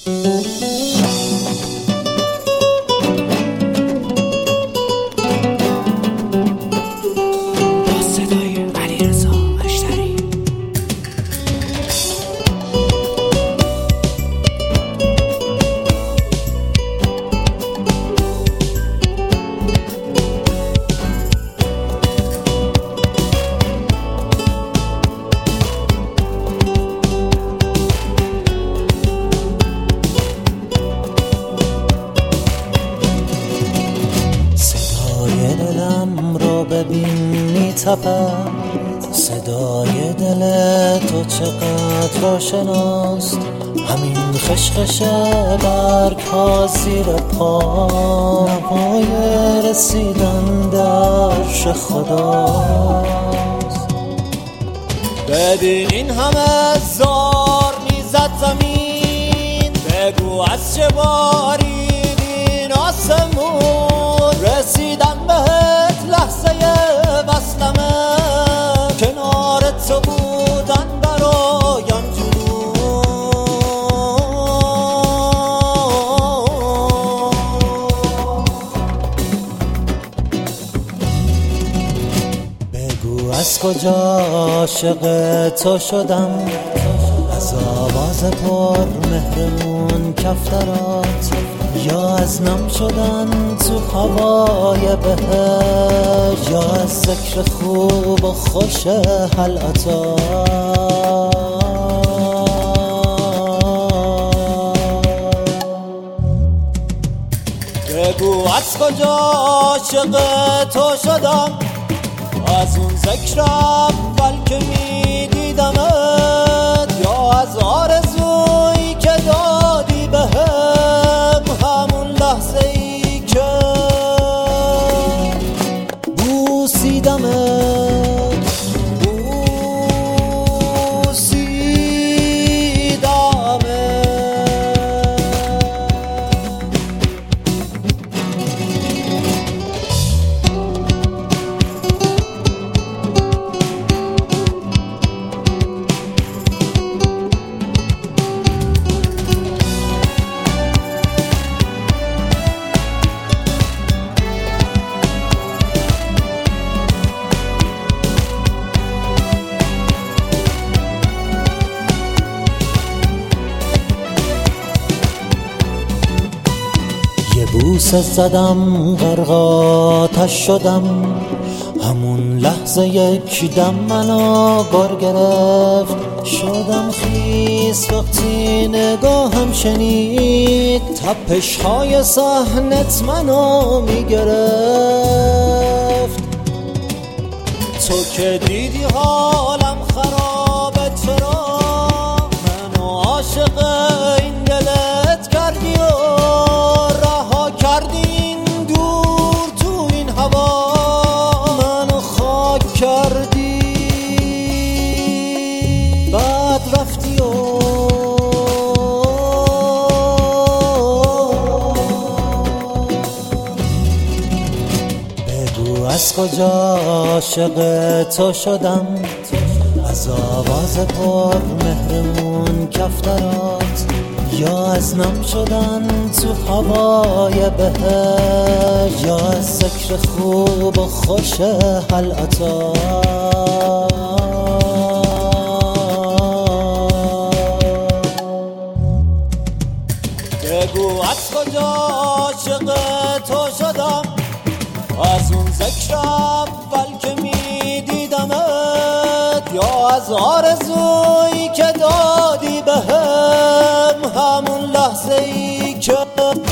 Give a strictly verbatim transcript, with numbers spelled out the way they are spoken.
ببین میتپد صدای دل تو چقدر آشناست، همین خشخش برگ ها زیر پا نوای رسیدن درش خداست. ببین این همه زار میزد زمین، بگو از چه بارید این آسمون، رسیدن بهت لحظه وصلمه، کنار تو بودن برایم جنون. بگو از کجا عاشق تو شدم، از آواز پر مهرمون کفترات، یا از نم شدن تو هوای بهشت، یا از ذکر خوب و خوش حلعتا. بگو از کجا عاشق تو شدم، از اون ذکر اول که می دیدمت، یا از آرزویی که دادی بهم، همون لحظه ای که بوسیدمت بوسیدمت. بوسه زدم غرق آتش شدم، همون لحظه یک دم منو گر گرفت، شدم خیس وقتی نگاهم شنید، تپش های صحنت منو میگرفت. تو که دیدی حالم خرابه، چرا منو عاشق این دلت کردی و رها کردی این دور تو این هوا، منو خاک کردی بعد رفتی و بگو از کجا عاشق تو شدم، از آواز پر مهرمون کفترات، یا از نم شدن تو هوای بهشت، یا از ذکر خوب و خوش حلعتا. بگو از کجا عاشق تو شدم، از اون ذکر اول که می دیدمت، یا از آرزویی که دادی بهم، همون لحظه ای که